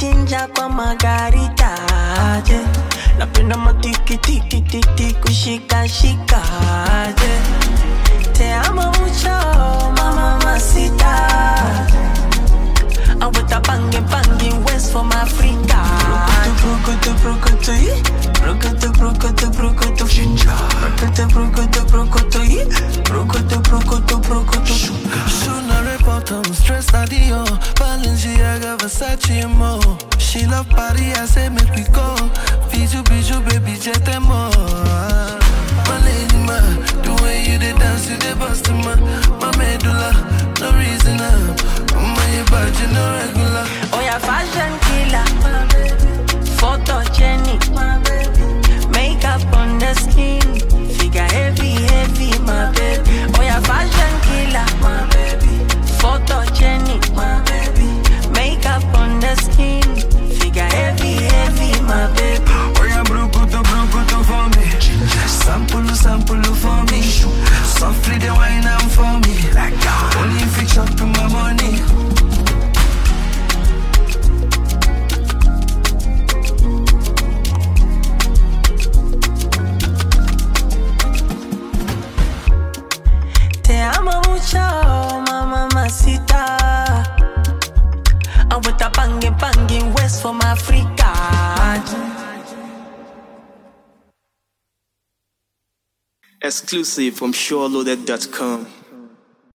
chinja kwa margarita, yeah. Napenda matiki tiki tiki kushika shika, yeah. Te amo mucho, mamacita. I want a banging West from Africa. Brokoto, brokoto, brokoto, brokoto, brokoto, ginger. Brokoto, brokoto. Soon I report I'm stressed out yo. Balenciaga, Versace and more. She love party, I say make we go. Bijou, baby, jet and more. My lady, man, the way you dey dance, you dey bust man. My medulla, no reason my body no regular. Oh yeah, fashion killer, photogenic, makeup on the skin, figure heavy, my baby. Oh yeah, fashion killer, photogenic, makeup on the skin, figure heavy, my baby. Oh yeah, brukutu for me. Sample for me. Softly the wine and for me. Only if you chop my money. Te amo mucho, mamacita. I want a banging West from Africa. Exclusive from SureLoaded.com.